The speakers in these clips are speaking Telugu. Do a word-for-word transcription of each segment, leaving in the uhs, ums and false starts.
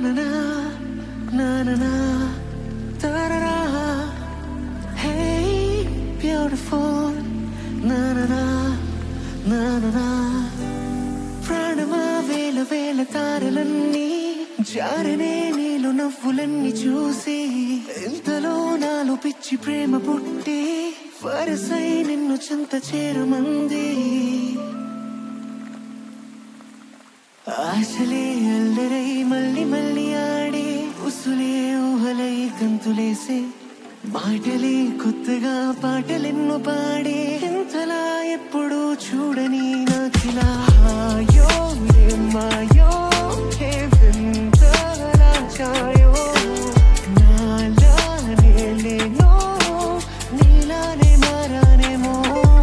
na na na na da da da. Hey beautiful na na na na na na. ప్రాణమా వేల వేల తారలన్నీ జారనే నీలో నవ్వులన్నీ చూసి ఇంతలో నాలో పిచ్చి ప్రేమ పుట్టి వరసై నిన్ను చెంత చేరమంది. ఆశలే అల్లరై మళ్ళీ మళ్ళీ ఆడి ఉసులే ఊహలై గంతులేసే మాటలే కొత్తగా పాటలెన్నో పాడే ఇంతలా ఎప్పుడు చూడని నాకిలా హాయో మాయో హే వింతలా ఛాయో నాలానే లేనో నీలానే మారానేమో.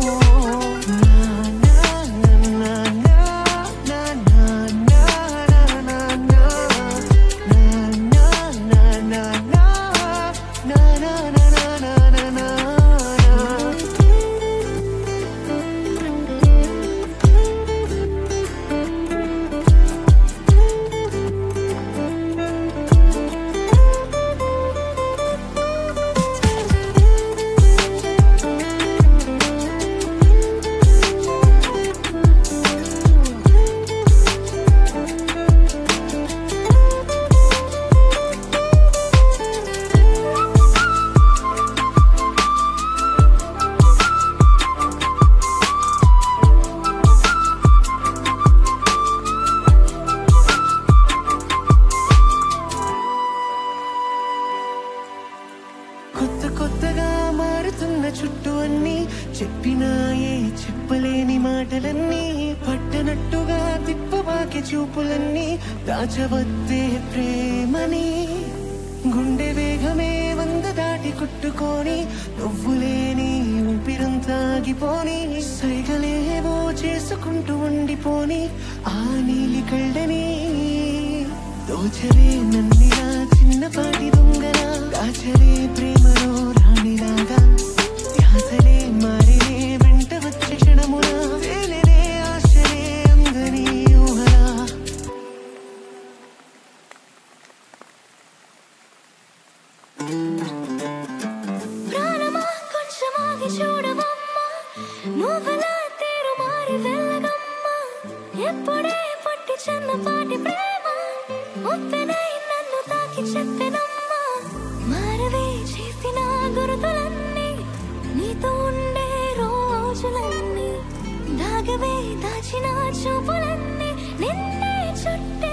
కొత్త కొత్తగా మారుతున్న చుట్టూ అన్ని చెప్పినాయే చెప్పలేని మాటలన్నీ పట్టనట్టుగా తిప్పబాకి చూపులన్నీ దాచవద్దే ప్రేమని. గుండె వేగమే వంద దాటి కొట్టుకొని నువ్వులేని ఊపిరంతాగిపోని సైగలేవో చేసుకుంటూ ఉండిపోని ఆ నీలి కళ్ళని దోచరే నన్నిలా చిన్నపాటి దొంగలా దాచరే ప్రేమలో రాణిలాగా ధ్యాసలే మారినే వెంట వచ్చే క్షణములా తేలినే ఆశలే అందని ఊహలా. ప్రాణమా కొంచెమాగి చూడవమ్మా నువ్వలా తీరు మారి వెళ్ళగమ్మా ఎప్పుడే పట్టి చిన్నపాటి ప్రేమ ఒప్పెనై నన్ను తాకి చెప్పెనమ్మా మారవే చేసిన గురుతులన్నీ నీతో ఉండే రోజులన్నీ దాగవే దాచిన చూపులన్నీ నిన్నే చుట్టే